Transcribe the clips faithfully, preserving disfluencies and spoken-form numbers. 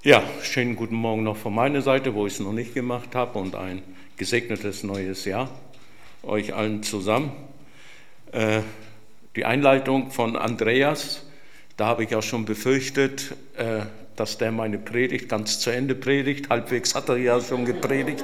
Ja, schönen guten Morgen noch von meiner Seite, wo ich es noch nicht gemacht habe, und ein gesegnetes neues Jahr euch allen zusammen. Äh, die Einleitung von Andreas, da habe ich ja schon befürchtet, äh, dass der meine Predigt ganz zu Ende predigt. Halbwegs hat er ja schon gepredigt.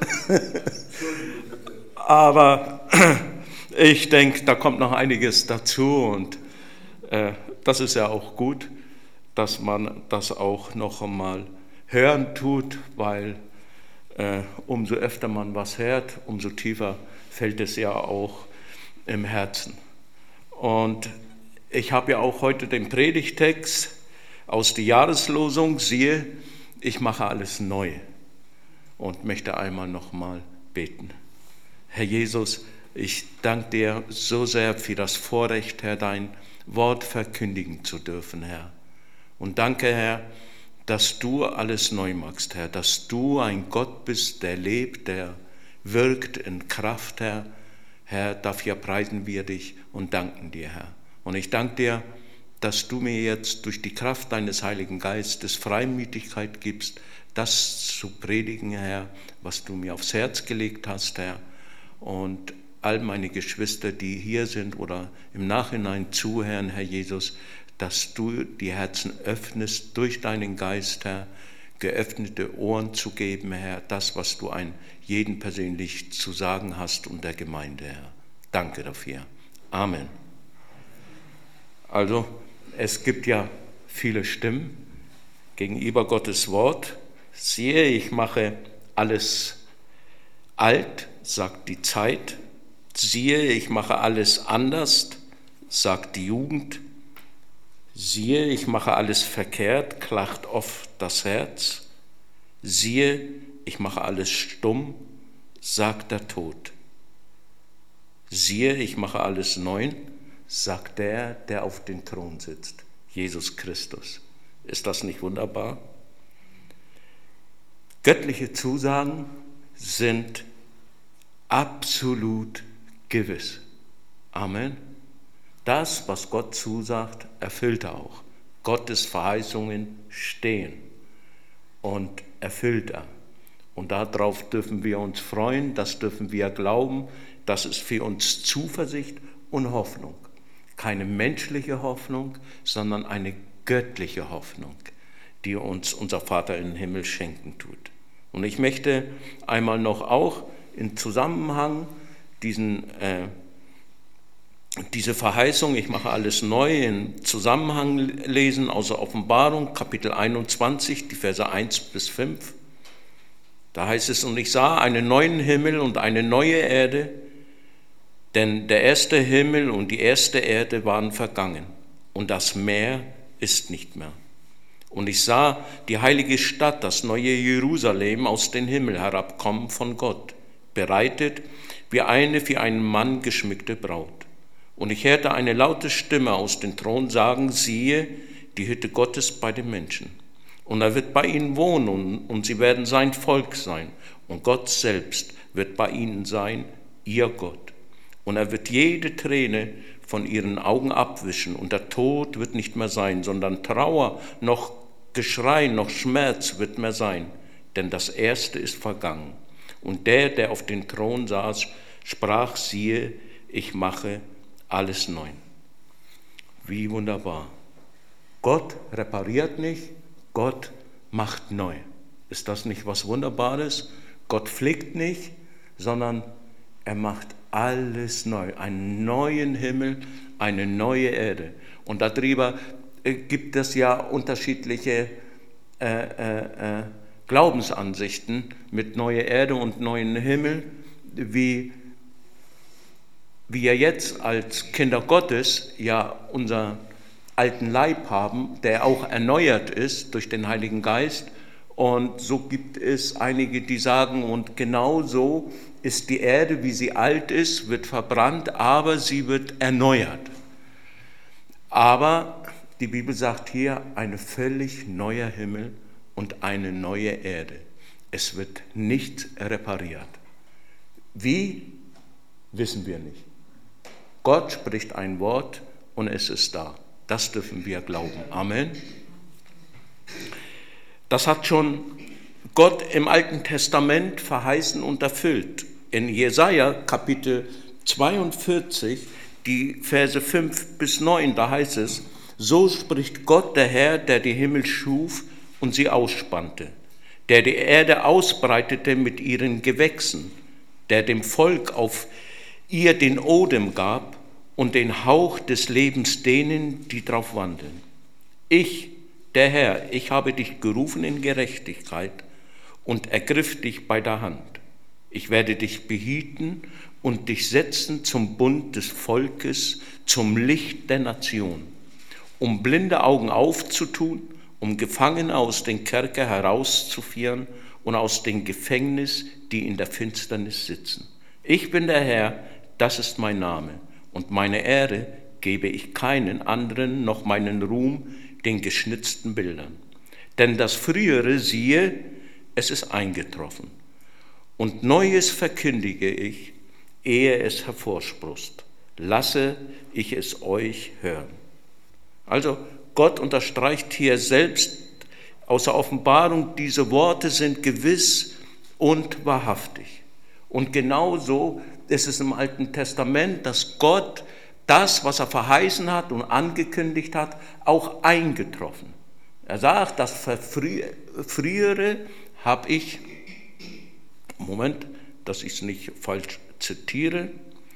Aber ich denke, da kommt noch einiges dazu, und äh, das ist ja auch gut, dass man das auch noch einmal hören tut, weil äh, umso öfter man was hört, umso tiefer fällt es ja auch im Herzen. Und ich habe ja auch heute den Predigtext aus der Jahreslosung, siehe, ich mache alles neu, und möchte einmal noch mal beten. Herr Jesus, ich danke dir so sehr für das Vorrecht, Herr, dein Wort verkündigen zu dürfen, Herr. Und danke, Herr, dass du alles neu machst, Herr, dass du ein Gott bist, der lebt, der wirkt in Kraft, Herr. Herr, dafür preisen wir dich und danken dir, Herr. Und ich danke dir, dass du mir jetzt durch die Kraft deines Heiligen Geistes Freimütigkeit gibst, das zu predigen, Herr, was du mir aufs Herz gelegt hast, Herr. Und all meine Geschwister, die hier sind oder im Nachhinein zuhören, Herr Jesus, dass du die Herzen öffnest durch deinen Geist, Herr, geöffnete Ohren zu geben, Herr, das, was du ein jeden persönlich zu sagen hast und der Gemeinde, Herr. Danke dafür. Amen. Also, es gibt ja viele Stimmen gegenüber Gottes Wort. Siehe, ich mache alles alt, sagt die Zeit. Siehe, ich mache alles anders, sagt die Jugend. Siehe, ich mache alles verkehrt, klagt oft das Herz. Siehe, ich mache alles stumm, sagt der Tod. Siehe, ich mache alles neu, sagt der, der auf dem Thron sitzt, Jesus Christus. Ist das nicht wunderbar? Göttliche Zusagen sind absolut gewiss. Amen. Das, was Gott zusagt, erfüllt er auch. Gottes Verheißungen stehen und erfüllt er. Und darauf dürfen wir uns freuen, das dürfen wir glauben, das ist für uns Zuversicht und Hoffnung. Keine menschliche Hoffnung, sondern eine göttliche Hoffnung, die uns unser Vater im Himmel schenken tut. Und ich möchte einmal noch auch in Zusammenhang diesen äh, Diese Verheißung, ich mache alles neu, in Zusammenhang lesen aus der Offenbarung, Kapitel einundzwanzig, die Verse eins bis fünf. Da heißt es, und ich sah einen neuen Himmel und eine neue Erde, denn der erste Himmel und die erste Erde waren vergangen, und das Meer ist nicht mehr. Und ich sah die heilige Stadt, das neue Jerusalem, aus dem Himmel herabkommen von Gott, bereitet wie eine für einen Mann geschmückte Braut. Und ich hörte eine laute Stimme aus dem Thron sagen, siehe, die Hütte Gottes bei den Menschen. Und er wird bei ihnen wohnen, und, und sie werden sein Volk sein. Und Gott selbst wird bei ihnen sein, ihr Gott. Und er wird jede Träne von ihren Augen abwischen. Und der Tod wird nicht mehr sein, sondern Trauer, noch Geschrei, noch Schmerz wird mehr sein. Denn das Erste ist vergangen. Und der, der auf dem Thron saß, sprach, siehe, ich mache alles neu. Wie wunderbar. Gott repariert nicht, Gott macht neu. Ist das nicht was Wunderbares? Gott pflegt nicht, sondern er macht alles neu. Einen neuen Himmel, eine neue Erde. Und darüber gibt es ja unterschiedliche äh, äh, äh, Glaubensansichten mit neuer Erde und neuen Himmel, wie wir jetzt als Kinder Gottes ja unseren alten Leib haben, der auch erneuert ist durch den Heiligen Geist. Und so gibt es einige, die sagen, und genau so ist die Erde, wie sie alt ist, wird verbrannt, aber sie wird erneuert. Aber die Bibel sagt hier, ein völlig neuer Himmel und eine neue Erde. Es wird nicht repariert. Wie, wissen wir nicht. Gott spricht ein Wort und es ist da. Das dürfen wir glauben. Amen. Das hat schon Gott im Alten Testament verheißen und erfüllt. In Jesaja Kapitel zweiundvierzig, die Verse fünf bis neun, da heißt es: So spricht Gott, der Herr, der die Himmel schuf und sie ausspannte, der die Erde ausbreitete mit ihren Gewächsen, der dem Volk auf ihr den Odem gab und den Hauch des Lebens denen, die drauf wandeln. Ich, der Herr, ich habe dich gerufen in Gerechtigkeit und ergriff dich bei der Hand. Ich werde dich behieten und dich setzen zum Bund des Volkes, zum Licht der Nation, um blinde Augen aufzutun, um Gefangene aus den Kerker herauszuführen und aus dem Gefängnis, die in der Finsternis sitzen. Ich bin der Herr, das ist mein Name, und meine Ehre gebe ich keinen anderen, noch meinen Ruhm den geschnitzten Bildern. Denn das Frühere, siehe, es ist eingetroffen, und Neues verkündige ich, ehe es hervorsproßt. Lasse ich es euch hören. Also Gott unterstreicht hier selbst aus der Offenbarung, diese Worte sind gewiss und wahrhaftig. Und genauso ist es im Alten Testament, dass Gott das, was er verheißen hat und angekündigt hat, auch eingetroffen. Er sagt, das Frühere habe ich, Moment, dass ich es nicht falsch zitiere,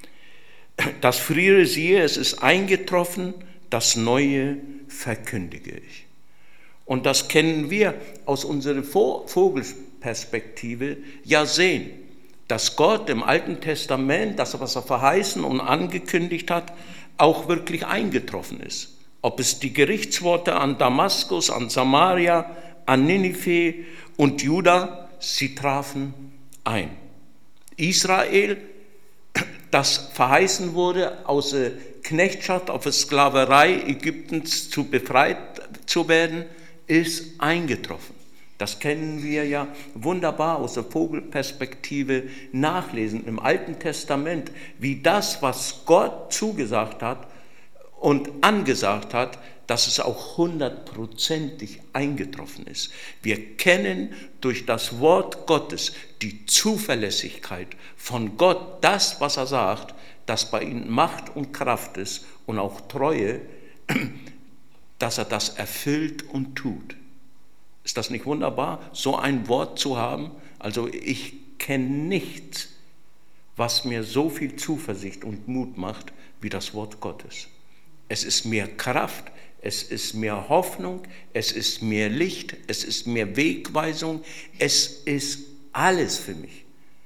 das Frühere siehe, es ist eingetroffen, das Neue verkündige ich. Und das kennen wir aus unserer Vogelperspektive ja sehen, dass Gott im Alten Testament, das, was er verheißen und angekündigt hat, auch wirklich eingetroffen ist. Ob es die Gerichtsworte an Damaskus, an Samaria, an Ninive und Juda, sie trafen ein. Israel, das verheißen wurde, aus der Knechtschaft, auf der Sklaverei Ägyptens zu befreit zu werden, ist eingetroffen. Das kennen wir ja wunderbar aus der Vogelperspektive nachlesen im Alten Testament, wie das, was Gott zugesagt hat und angesagt hat, dass es auch hundertprozentig eingetroffen ist. Wir kennen durch das Wort Gottes die Zuverlässigkeit von Gott, das, was er sagt, dass bei ihm Macht und Kraft ist und auch Treue, dass er das erfüllt und tut. Ist das nicht wunderbar, so ein Wort zu haben? Also ich kenne nichts, was mir so viel Zuversicht und Mut macht, wie das Wort Gottes. Es ist mehr Kraft, es ist mehr Hoffnung, es ist mehr Licht, es ist mehr Wegweisung, es ist alles für mich.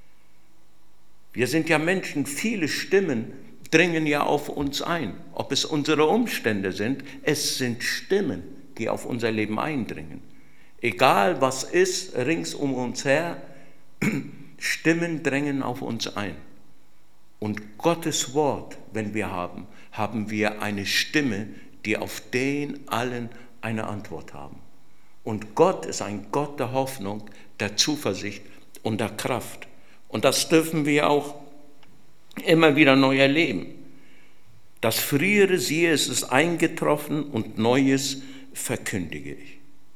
Wir sind ja Menschen, viele Stimmen dringen ja auf uns ein. Ob es unsere Umstände sind, es sind Stimmen, die auf unser Leben eindringen. Egal was ist, rings um uns her, Stimmen drängen auf uns ein. Und Gottes Wort, wenn wir haben, haben wir eine Stimme, die auf den allen eine Antwort haben. Und Gott ist ein Gott der Hoffnung, der Zuversicht und der Kraft. Und das dürfen wir auch immer wieder neu erleben. Das Frühere, siehe, es ist eingetroffen und Neues verkündige ich.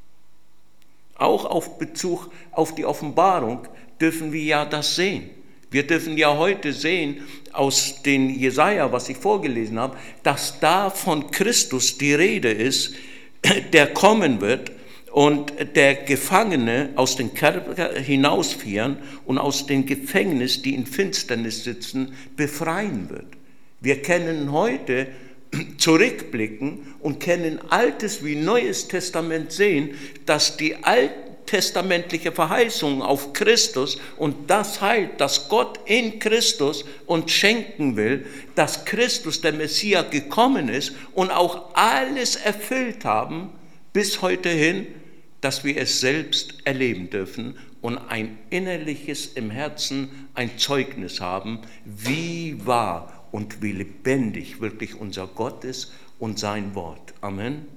Auch auf Bezug auf die Offenbarung dürfen wir ja das sehen. Wir dürfen ja heute sehen aus den Jesaja, was ich vorgelesen habe, dass da von Christus die Rede ist, der kommen wird und der Gefangene aus den Kerker hinausführen und aus dem Gefängnis, die in Finsternis sitzen, befreien wird. Wir können heute zurückblicken und können Altes wie Neues Testament sehen, dass die alttestamentliche Verheißung auf Christus und das Heil, das Gott in Christus uns schenken will, dass Christus, der Messias, gekommen ist und auch alles erfüllt haben, bis heute hin, dass wir es selbst erleben dürfen und ein innerliches im Herzen, ein Zeugnis haben, wie wahr und wie lebendig wirklich unser Gott ist und sein Wort. Amen.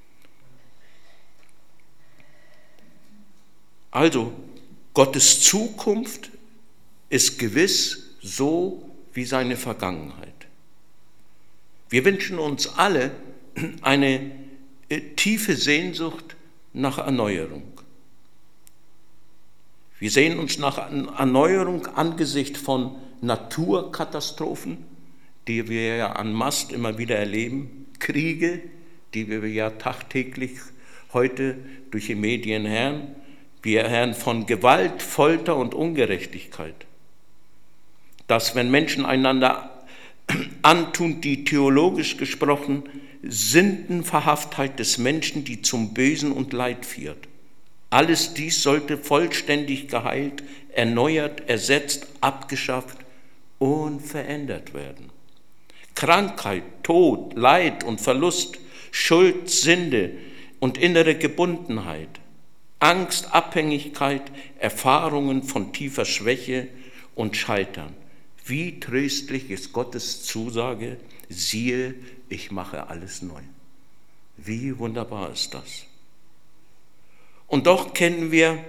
Also, Gottes Zukunft ist gewiss so wie seine Vergangenheit. Wir wünschen uns alle eine tiefe Sehnsucht nach Erneuerung. Wir sehen uns nach Erneuerung angesichts von Naturkatastrophen, die wir ja en masse immer wieder erleben, Kriege, die wir ja tagtäglich heute durch die Medien hören. Wir hören von Gewalt, Folter und Ungerechtigkeit. Dass, wenn Menschen einander antun, die theologisch gesprochen Sündenverhaftheit des Menschen, die zum Bösen und Leid führt. Alles dies sollte vollständig geheilt, erneuert, ersetzt, abgeschafft und verändert werden. Krankheit, Tod, Leid und Verlust, Schuld, Sünde und innere Gebundenheit, Angst, Abhängigkeit, Erfahrungen von tiefer Schwäche und Scheitern. Wie tröstlich ist Gottes Zusage, siehe, ich mache alles neu. Wie wunderbar ist das? Und doch kennen wir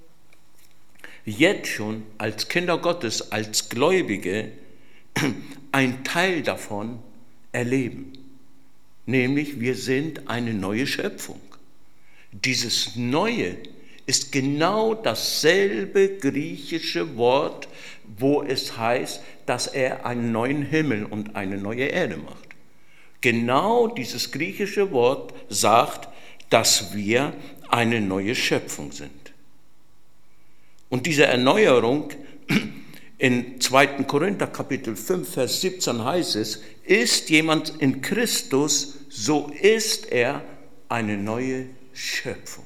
jetzt schon als Kinder Gottes, als Gläubige, einen Teil davon erleben. Nämlich, wir sind eine neue Schöpfung. Dieses Neue ist genau dasselbe griechische Wort, wo es heißt, dass er einen neuen Himmel und eine neue Erde macht. Genau dieses griechische Wort sagt, dass wir eine neue Schöpfung sind. Und diese Erneuerung, in zweiten Korinther Kapitel fünf, Vers siebzehn heißt es, ist jemand in Christus, so ist er eine neue Schöpfung.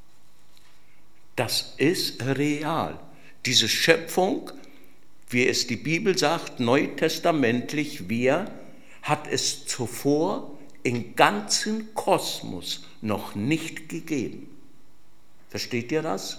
Das ist real. Diese Schöpfung, wie es die Bibel sagt, neutestamentlich, wir, hat es zuvor im ganzen Kosmos noch nicht gegeben. Versteht ihr das?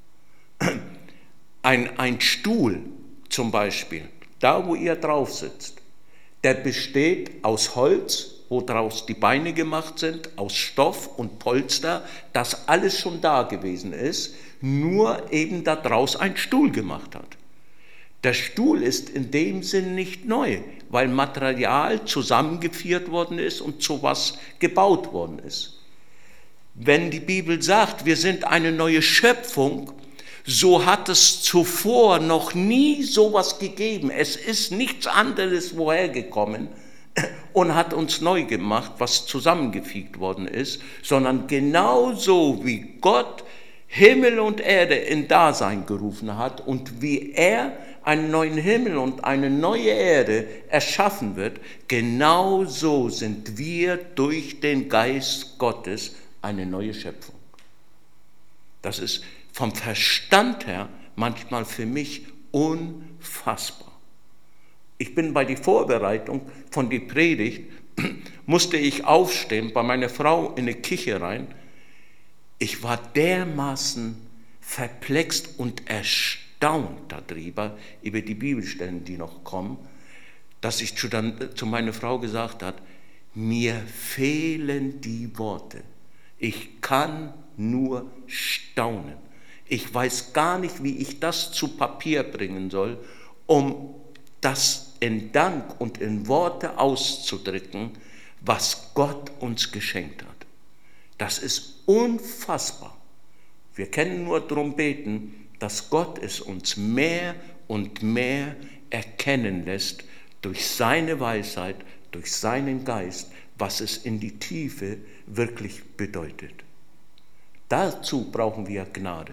Ein, ein Stuhl zum Beispiel, da wo ihr drauf sitzt, der besteht aus Holz, wo draus die Beine gemacht sind, aus Stoff und Polster, das alles schon da gewesen ist, nur eben da draus ein Stuhl gemacht hat. Der Stuhl ist in dem Sinn nicht neu, weil Material zusammengeführt worden ist und zu was gebaut worden ist. Wenn die Bibel sagt, wir sind eine neue Schöpfung, so hat es zuvor noch nie sowas gegeben. Es ist nichts anderes woher gekommen und hat uns neu gemacht, was zusammengefügt worden ist, sondern genauso wie Gott Himmel und Erde in Dasein gerufen hat und wie er einen neuen Himmel und eine neue Erde erschaffen wird, genauso sind wir durch den Geist Gottes eine neue Schöpfung. Das ist vom Verstand her manchmal für mich unfassbar. Ich bin bei der Vorbereitung von der Predigt, musste ich aufstehen, bei meiner Frau in die Küche rein. Ich war dermaßen perplex und erstaunt darüber, über die Bibelstellen, die noch kommen, dass ich zu, dann, zu meiner Frau gesagt habe, mir fehlen die Worte. Ich kann nur staunen. Ich weiß gar nicht, wie ich das zu Papier bringen soll, um das in Dank und in Worte auszudrücken, was Gott uns geschenkt hat. Das ist unfassbar. Wir können nur darum beten, dass Gott es uns mehr und mehr erkennen lässt durch seine Weisheit, durch seinen Geist, was es in die Tiefe wirklich bedeutet. Dazu brauchen wir Gnade.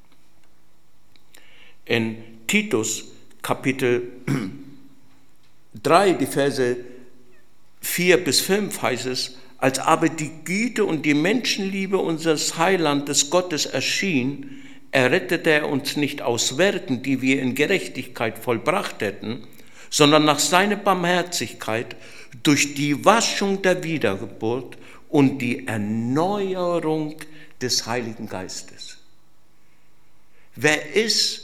In Titus Kapitel drei, die Verse vier bis fünf heißt es, als aber die Güte und die Menschenliebe unseres Heilandes Gottes erschien, errettete er uns nicht aus Werken, die wir in Gerechtigkeit vollbracht hätten, sondern nach seiner Barmherzigkeit durch die Waschung der Wiedergeburt und die Erneuerung des Heiligen Geistes. Wer ist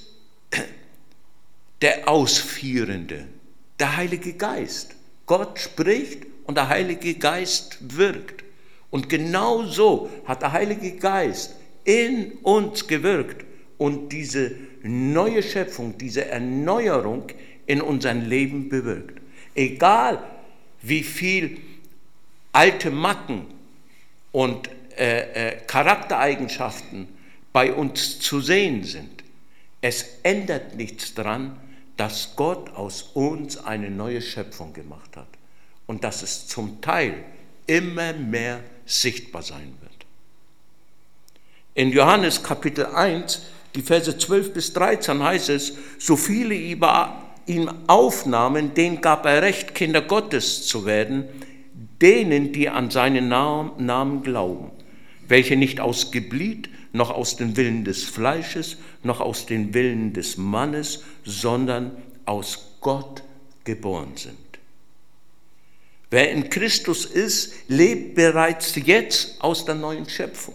der Ausführende? Der Heilige Geist. Gott spricht und der Heilige Geist wirkt. Und genau so hat der Heilige Geist in uns gewirkt und diese neue Schöpfung, diese Erneuerung in unserem Leben bewirkt. Egal wie viel alte Macken und äh, äh, Charaktereigenschaften bei uns zu sehen sind, Es ändert nichts daran, dass Gott aus uns eine neue Schöpfung gemacht hat und dass es zum Teil immer mehr sichtbar sein wird. In Johannes Kapitel eins, die Verse zwölf bis dreizehn heißt es, so viele ihn aufnahmen, denen gab er Recht, Kinder Gottes zu werden, denen, die an seinen Namen glauben, welche nicht aus Geblüt, noch aus den Willen des Fleisches, noch aus den Willen des Mannes, sondern aus Gott geboren sind. Wer in Christus ist, lebt bereits jetzt aus der neuen Schöpfung.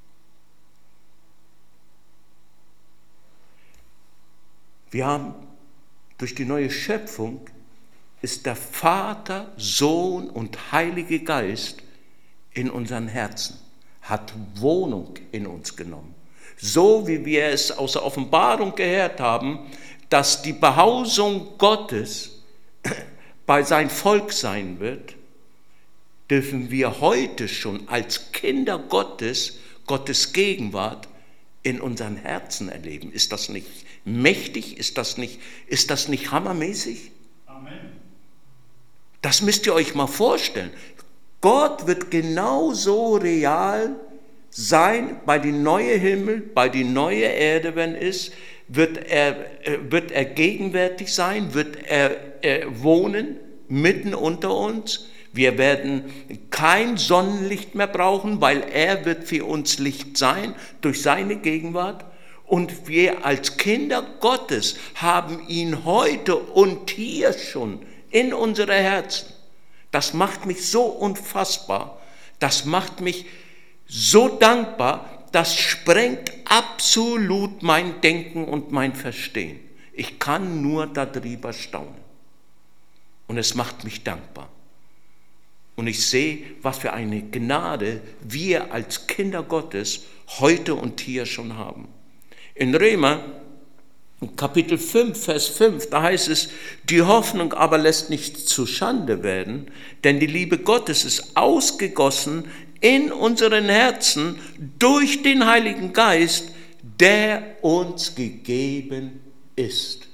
Wir haben durch die neue Schöpfung ist der Vater, Sohn und Heilige Geist in unseren Herzen, hat Wohnung in uns genommen. So wie wir es aus der Offenbarung gehört haben, dass die Behausung Gottes bei sein Volk sein wird, dürfen wir heute schon als Kinder Gottes, Gottes Gegenwart in unseren Herzen erleben. Ist das nicht mächtig? Ist das nicht, ist das nicht hammermäßig? Amen. Das müsst ihr euch mal vorstellen. Gott wird genauso real sein bei den neuen Himmel, bei die neue Erde, wenn es wird er, wird er gegenwärtig sein, wird er, er wohnen mitten unter uns. Wir werden kein Sonnenlicht mehr brauchen, weil er wird für uns Licht sein durch seine Gegenwart. Und wir als Kinder Gottes haben ihn heute und hier schon in unsere Herzen. Das macht mich so unfassbar, das macht mich so dankbar, das sprengt absolut mein Denken und mein Verstehen. Ich kann nur darüber staunen. Und es macht mich dankbar. Und ich sehe, was für eine Gnade wir als Kinder Gottes heute und hier schon haben. In Römer Kapitel fünf, Vers fünf, da heißt es, die Hoffnung aber lässt nicht zu Schande werden, denn die Liebe Gottes ist ausgegossen in unseren Herzen durch den Heiligen Geist, der uns gegeben ist.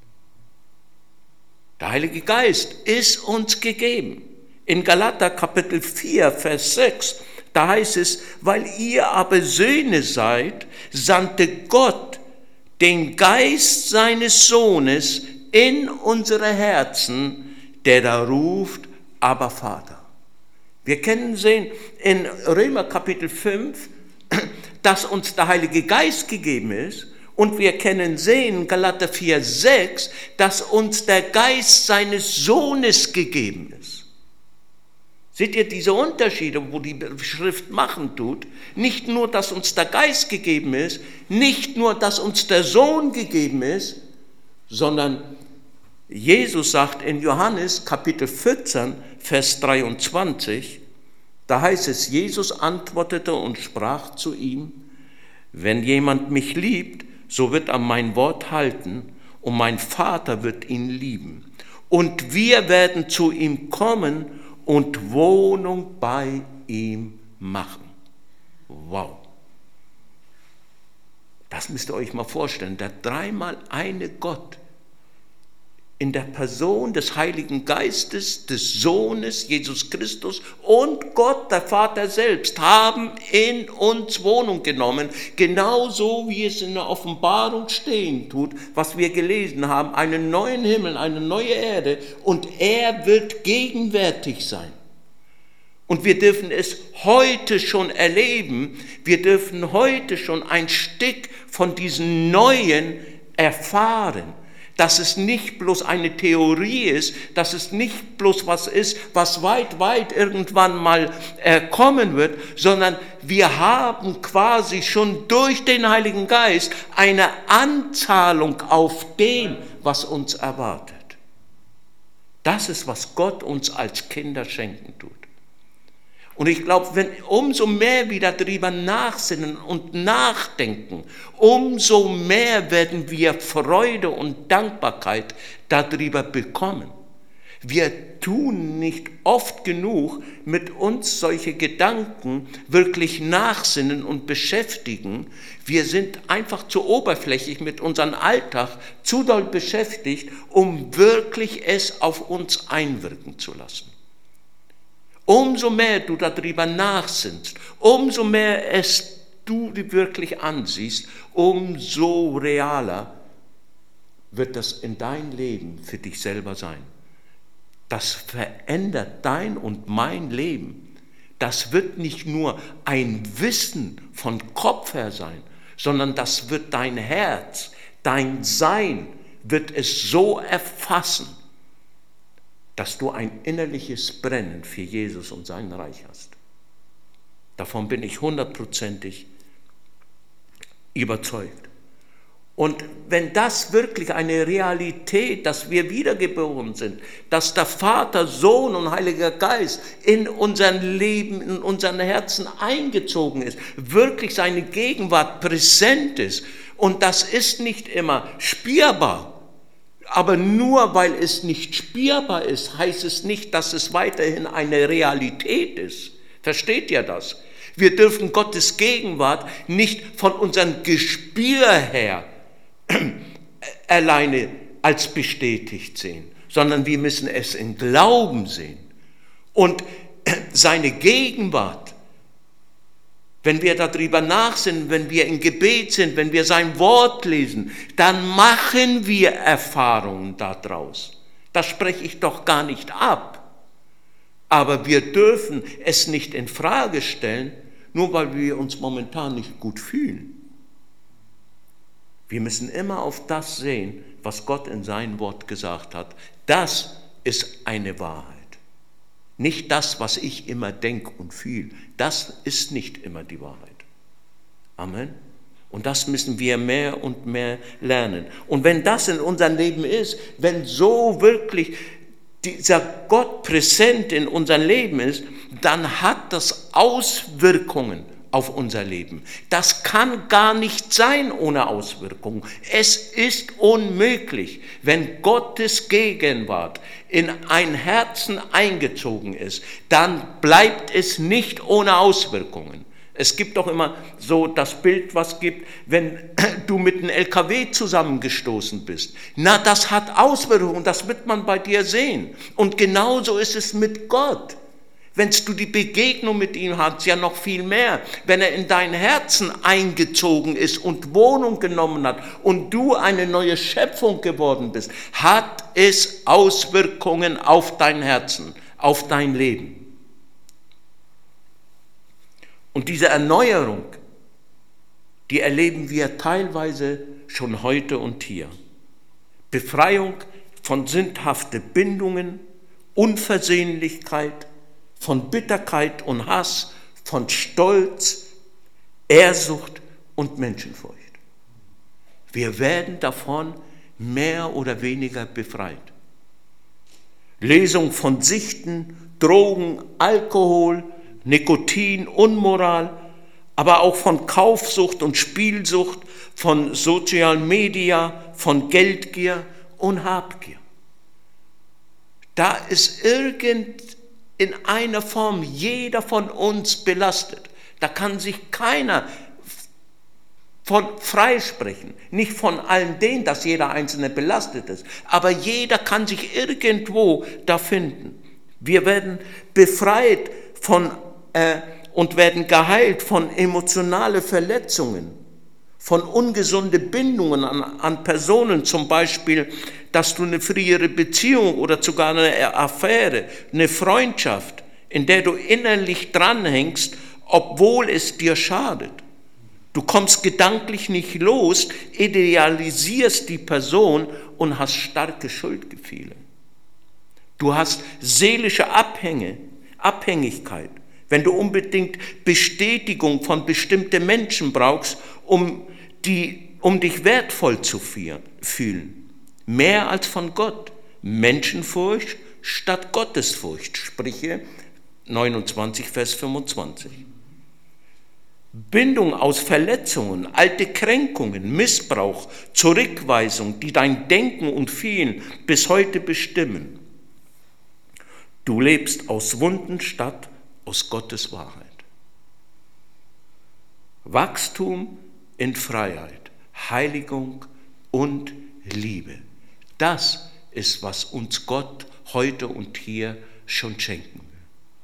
Der Heilige Geist ist uns gegeben. In Galater Kapitel vier, Vers sechs, da heißt es, weil ihr aber Söhne seid, sandte Gott den Geist seines Sohnes in unsere Herzen, der da ruft, aber Vater. Wir können sehen in Römer Kapitel fünf, dass uns der Heilige Geist gegeben ist, und wir können sehen in Galater vier, sechs, dass uns der Geist seines Sohnes gegeben ist. Seht ihr diese Unterschiede, wo die Schrift machen tut? Nicht nur, dass uns der Geist gegeben ist, nicht nur, dass uns der Sohn gegeben ist, sondern Jesus sagt in Johannes Kapitel vierzehn, Vers dreiundzwanzig, da heißt es, Jesus antwortete und sprach zu ihm, wenn jemand mich liebt, so wird er mein Wort halten und mein Vater wird ihn lieben. Und wir werden zu ihm kommen und Wohnung bei ihm machen. Wow. Das müsst ihr euch mal vorstellen. Der dreimal eine Gott in der Person des Heiligen Geistes, des Sohnes Jesus Christus und Gott, der Vater selbst, haben in uns Wohnung genommen, genauso wie es in der Offenbarung stehen tut, was wir gelesen haben, einen neuen Himmel, eine neue Erde, und er wird gegenwärtig sein. Und wir dürfen es heute schon erleben, wir dürfen heute schon ein Stück von diesem Neuen erfahren, dass es nicht bloß eine Theorie ist, dass es nicht bloß was ist, was weit, weit irgendwann mal äh, kommen wird, sondern wir haben quasi schon durch den Heiligen Geist eine Anzahlung auf dem, was uns erwartet. Das ist, was Gott uns als Kinder schenken tut. Und ich glaube, wenn umso mehr wir darüber nachsinnen und nachdenken, umso mehr werden wir Freude und Dankbarkeit darüber bekommen. Wir tun nicht oft genug mit uns solche Gedanken wirklich nachsinnen und beschäftigen. Wir sind einfach zu oberflächlich mit unserem Alltag, zu doll beschäftigt, um wirklich es auf uns einwirken zu lassen. Umso mehr du darüber nachsinnst, umso mehr es du dir wirklich ansiehst, umso realer wird das in dein Leben für dich selber sein. Das verändert dein und mein Leben. Das wird nicht nur ein Wissen von Kopf her sein, sondern das wird dein Herz, dein Sein, wird es so erfassen, dass du ein innerliches Brennen für Jesus und sein Reich hast. Davon bin ich hundertprozentig überzeugt. Und wenn das wirklich eine Realität, dass wir wiedergeboren sind, dass der Vater, Sohn und Heiliger Geist in unser Leben, in unseren Herzen eingezogen ist, wirklich seine Gegenwart präsent ist, und das ist nicht immer spürbar, aber nur weil es nicht spürbar ist, heißt es nicht, dass es weiterhin eine Realität ist. Versteht ihr das? Wir dürfen Gottes Gegenwart nicht von unserem Gespür her alleine als bestätigt sehen, sondern wir müssen es in Glauben sehen. Und seine Gegenwart, wenn wir darüber nachsinnen, wenn wir im Gebet sind, wenn wir sein Wort lesen, dann machen wir Erfahrungen daraus. Das spreche ich doch gar nicht ab. Aber wir dürfen es nicht in Frage stellen, nur weil wir uns momentan nicht gut fühlen. Wir müssen immer auf das sehen, was Gott in seinem Wort gesagt hat. Das ist eine Wahrheit. Nicht das, was ich immer denke und fühle. Das ist nicht immer die Wahrheit. Amen. Und das müssen wir mehr und mehr lernen. Und wenn das in unserem Leben ist, wenn so wirklich dieser Gott präsent in unserem Leben ist, dann hat das Auswirkungen auf unser Leben. Das kann gar nicht sein ohne Auswirkungen. Es ist unmöglich, wenn Gottes Gegenwart in ein Herzen eingezogen ist, dann bleibt es nicht ohne Auswirkungen. Es gibt doch immer so das Bild, was gibt, wenn du mit einem L K W zusammengestoßen bist. Na, das hat Auswirkungen, das wird man bei dir sehen. Und genauso ist es mit Gott. Wenn du die Begegnung mit ihm hast, ja noch viel mehr. Wenn er in dein Herzen eingezogen ist und Wohnung genommen hat und du eine neue Schöpfung geworden bist, hat es Auswirkungen auf dein Herzen, auf dein Leben. Und diese Erneuerung, die erleben wir teilweise schon heute und hier. Befreiung von sündhaften Bindungen, Unversöhnlichkeit, von Bitterkeit und Hass, von Stolz, Ehrsucht und Menschenfurcht. Wir werden davon mehr oder weniger befreit. Lesung von Süchten, Drogen, Alkohol, Nikotin, Unmoral, aber auch von Kaufsucht und Spielsucht, von sozialen Media, von Geldgier und Habgier. Da ist irgend in einer Form jeder von uns belastet. Da kann sich keiner von freisprechen. Nicht von allen denen, dass jeder Einzelne belastet ist, aber jeder kann sich irgendwo da finden. Wir werden befreit von äh, und werden geheilt von emotionalen Verletzungen, von ungesunden Bindungen an, an Personen, zum Beispiel, dass du eine frühere Beziehung oder sogar eine Affäre, eine Freundschaft, in der du innerlich dranhängst, obwohl es dir schadet. Du kommst gedanklich nicht los, idealisierst die Person und hast starke Schuldgefühle. Du hast seelische Abhänge, Abhängigkeit, wenn du unbedingt Bestätigung von bestimmten Menschen brauchst, um, die, um dich wertvoll zu fühlen. Mehr als von Gott. Menschenfurcht statt Gottesfurcht. Sprüche neunundzwanzig, Vers fünfundzwanzig. Bindung aus Verletzungen, alte Kränkungen, Missbrauch, Zurückweisung, die dein Denken und Fühlen bis heute bestimmen. Du lebst aus Wunden statt aus Gottes Wahrheit. Wachstum in Freiheit, Heiligung und Liebe. Das ist, was uns Gott heute und hier schon schenken will.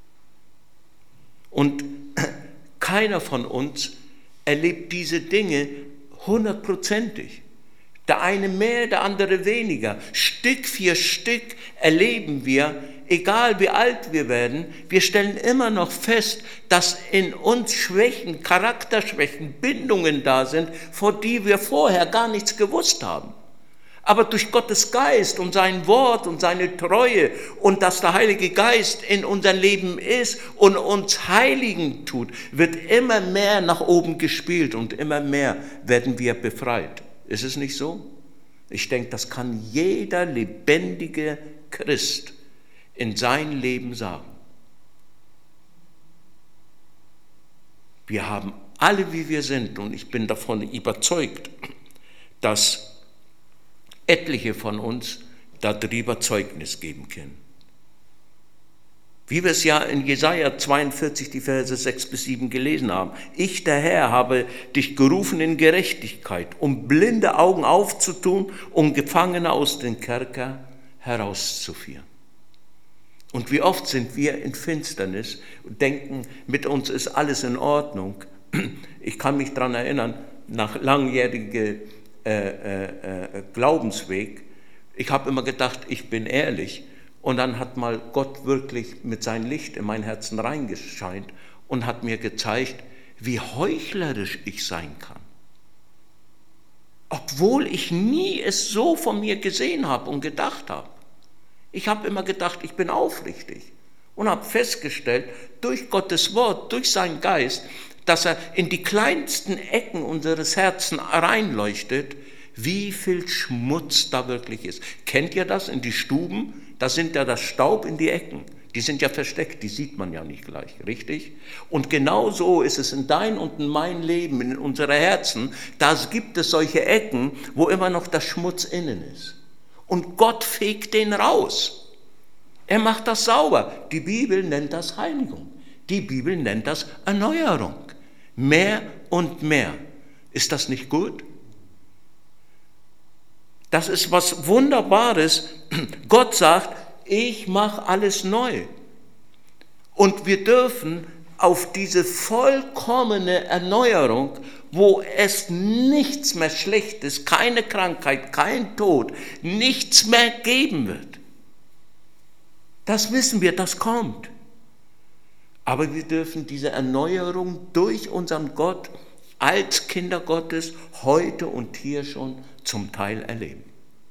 Und keiner von uns erlebt diese Dinge hundertprozentig. Der eine mehr, der andere weniger. Stück für Stück erleben wir, egal wie alt wir werden, wir stellen immer noch fest, dass in uns Schwächen, Charakterschwächen, Bindungen da sind, vor die wir vorher gar nichts gewusst haben. Aber durch Gottes Geist und sein Wort und seine Treue und dass der Heilige Geist in unserem Leben ist und uns heiligen tut, wird immer mehr nach oben gespielt und immer mehr werden wir befreit. Ist es nicht so? Ich denke, das kann jeder lebendige Christ in sein Leben sagen. Wir haben alle, wie wir sind, und ich bin davon überzeugt, dass etliche von uns darüber Zeugnis geben können. Wie wir es ja in Jesaja zweiundvierzig, die Verse sechs bis sieben gelesen haben. Ich, der Herr, habe dich gerufen in Gerechtigkeit, um blinde Augen aufzutun, um Gefangene aus dem Kerker herauszuführen. Und wie oft sind wir in Finsternis und denken, mit uns ist alles in Ordnung. Ich kann mich daran erinnern, nach langjährigem äh, äh, Glaubensweg, ich habe immer gedacht, ich bin ehrlich. Und dann hat mal Gott wirklich mit seinem Licht in mein Herzen reingescheint und hat mir gezeigt, wie heuchlerisch ich sein kann. Obwohl ich nie es so von mir gesehen habe und gedacht habe. Ich habe immer gedacht, ich bin aufrichtig und habe festgestellt, durch Gottes Wort, durch seinen Geist, dass er in die kleinsten Ecken unseres Herzens reinleuchtet, wie viel Schmutz da wirklich ist. Kennt ihr das in die Stuben? Da sind ja das Staub in die Ecken. Die sind ja versteckt, die sieht man ja nicht gleich, richtig? Und genau so ist es in dein und in mein Leben, in unsere Herzen. Da gibt es solche Ecken, wo immer noch der Schmutz innen ist. Und Gott fegt den raus. Er macht das sauber. Die Bibel nennt das Heiligung. Die Bibel nennt das Erneuerung. Mehr und mehr. Ist das nicht gut? Das ist was Wunderbares. Gott sagt, ich mache alles neu. Und wir dürfen auf diese vollkommene Erneuerung, wo es nichts mehr Schlechtes, keine Krankheit, kein Tod, nichts mehr geben wird. Das wissen wir, das kommt. Aber wir dürfen diese Erneuerung durch unseren Gott als Kinder Gottes heute und hier schon zum Teil erleben.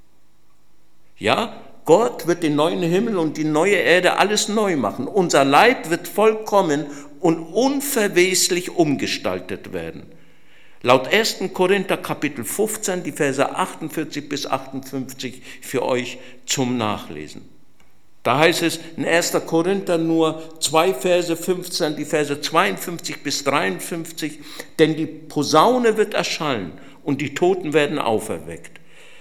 Ja, Gott wird den neuen Himmel und die neue Erde alles neu machen. Unser Leib wird vollkommen und unverweslich umgestaltet werden. Laut ersten Korinther Kapitel fünfzehn, die Verse achtundvierzig bis achtundfünfzig für euch zum Nachlesen. Da heißt es in ersten Korinther nur zwei Verse fünfzehn, die Verse zweiundfünfzig bis dreiundfünfzig, denn die Posaune wird erschallen und die Toten werden auferweckt,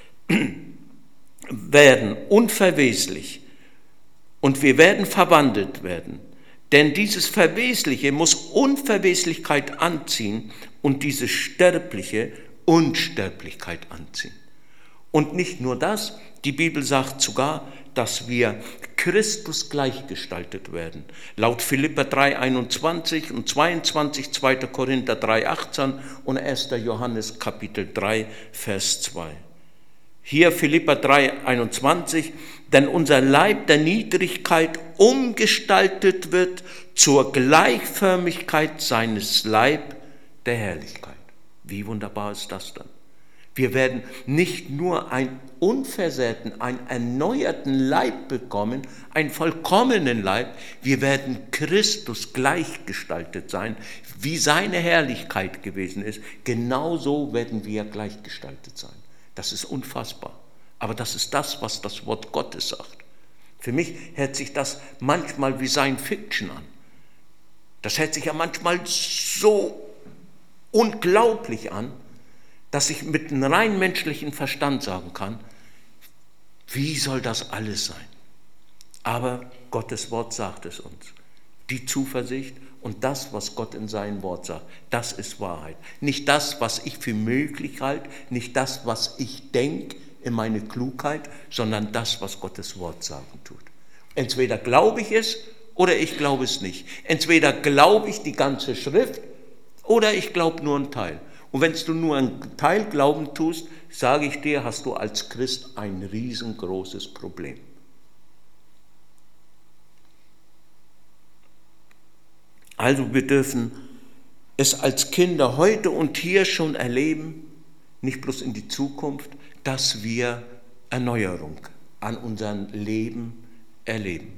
werden unverweslich und wir werden verwandelt werden. Denn dieses Verwesliche muss Unverweslichkeit anziehen und dieses Sterbliche Unsterblichkeit anziehen. Und nicht nur das, die Bibel sagt sogar, dass wir Christus gleichgestaltet werden. Laut Philipper drei einundzwanzig und zweiundzwanzig, zweiter Korinther drei achtzehn und erster Johannes Kapitel drei, Vers zwei. Hier Philipper drei einundzwanzig, denn unser Leib der Niedrigkeit umgestaltet wird zur Gleichförmigkeit seines Leib der Herrlichkeit. Wie wunderbar ist das dann? Wir werden nicht nur einen unversehrten, einen erneuerten Leib bekommen, einen vollkommenen Leib, wir werden Christus gleichgestaltet sein, wie seine Herrlichkeit gewesen ist. Genauso werden wir gleichgestaltet sein. Das ist unfassbar. Aber das ist das, was das Wort Gottes sagt. Für mich hört sich das manchmal wie Science Fiction an. Das hört sich ja manchmal so unglaublich an, dass ich mit einem rein menschlichen Verstand sagen kann, wie soll das alles sein? Aber Gottes Wort sagt es uns. Die Zuversicht und das, was Gott in seinem Wort sagt, das ist Wahrheit. Nicht das, was ich für möglich halte, nicht das, was ich denke in meine Klugheit, sondern das, was Gottes Wort sagen tut. Entweder glaube ich es oder ich glaube es nicht. Entweder glaube ich die ganze Schrift oder ich glaube nur einen Teil. Und wenn du nur einen Teil Glauben tust, sage ich dir, hast du als Christ ein riesengroßes Problem. Also wir dürfen es als Kinder heute und hier schon erleben, nicht bloß in die Zukunft, dass wir Erneuerung an unserem Leben erleben.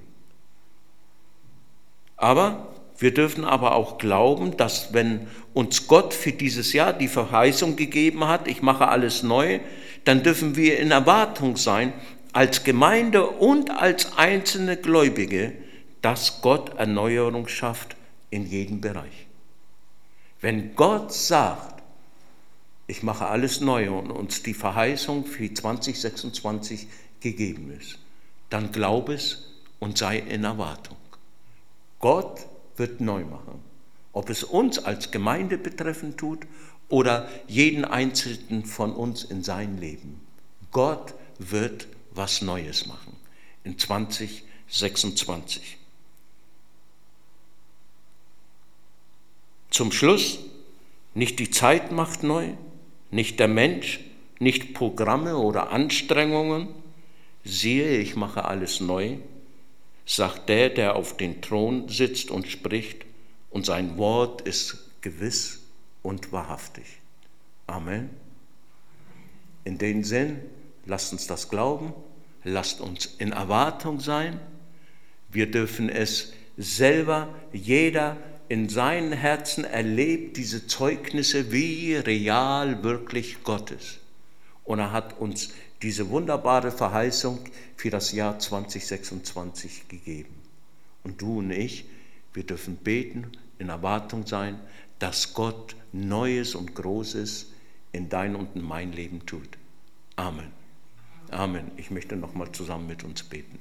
Aber wir dürfen aber auch glauben, dass wenn uns Gott für dieses Jahr die Verheißung gegeben hat, ich mache alles neu, dann dürfen wir in Erwartung sein, als Gemeinde und als einzelne Gläubige, dass Gott Erneuerung schafft in jedem Bereich. Wenn Gott sagt, ich mache alles neu und uns die Verheißung für zwanzig sechsundzwanzig gegeben ist, dann glaub es und sei in Erwartung. Gott wird neu machen, ob es uns als Gemeinde betreffend tut oder jeden Einzelnen von uns in sein Leben. Gott wird was Neues machen in zwanzig sechsundzwanzig. Zum Schluss, nicht die Zeit macht neu, nicht der Mensch, nicht Programme oder Anstrengungen. Siehe, ich mache alles neu, sagt der, der auf den Thron sitzt und spricht, und sein Wort ist gewiss und wahrhaftig. Amen. In dem Sinn, lasst uns das glauben, lasst uns in Erwartung sein. Wir dürfen es selber, jeder in seinem Herzen erlebt diese Zeugnisse, wie real wirklich Gott ist. Und er hat uns diese wunderbare Verheißung für das Jahr zwanzig sechsundzwanzig gegeben. Und du und ich, wir dürfen beten, in Erwartung sein, dass Gott Neues und Großes in dein und in mein Leben tut. Amen. Amen. Ich möchte nochmal zusammen mit uns beten.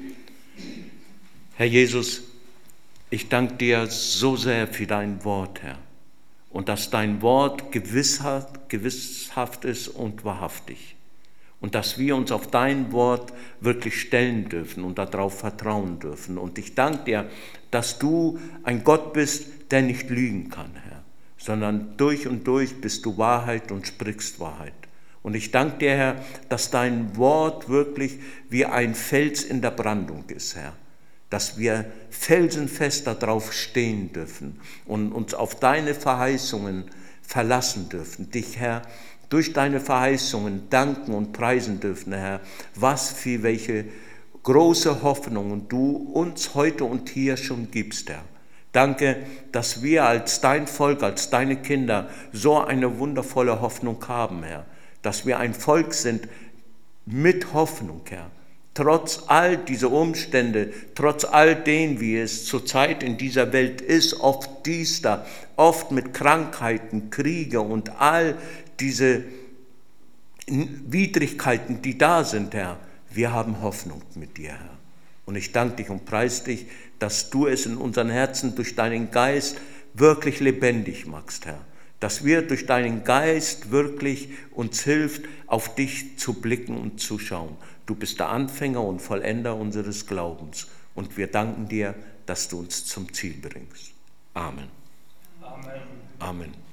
Herr Jesus, ich danke dir so sehr für dein Wort, Herr. Und dass dein Wort gewisshaft, gewisshaft ist und wahrhaftig. Und dass wir uns auf dein Wort wirklich stellen dürfen und darauf vertrauen dürfen. Und ich danke dir, dass du ein Gott bist, der nicht lügen kann, Herr, sondern durch und durch bist du Wahrheit und sprichst Wahrheit. Und ich danke dir, Herr, dass dein Wort wirklich wie ein Fels in der Brandung ist, Herr. Dass wir felsenfest darauf stehen dürfen und uns auf deine Verheißungen verlassen dürfen. Dich, Herr, durch deine Verheißungen danken und preisen dürfen, Herr, was für welche große Hoffnungen du uns heute und hier schon gibst, Herr. Danke, dass wir als dein Volk, als deine Kinder so eine wundervolle Hoffnung haben, Herr. Dass wir ein Volk sind mit Hoffnung, Herr. Trotz all dieser Umstände, trotz all dem, wie es zurzeit in dieser Welt ist, oft düster, oft mit Krankheiten, Kriege und all diese Widrigkeiten, die da sind, Herr, wir haben Hoffnung mit dir, Herr. Und ich danke dich und preise dich, dass du es in unseren Herzen durch deinen Geist wirklich lebendig machst, Herr. Dass wir durch deinen Geist wirklich uns hilft, auf dich zu blicken und zu schauen. Du bist der Anfänger und Vollender unseres Glaubens. Und wir danken dir, dass du uns zum Ziel bringst. Amen. Amen. Amen.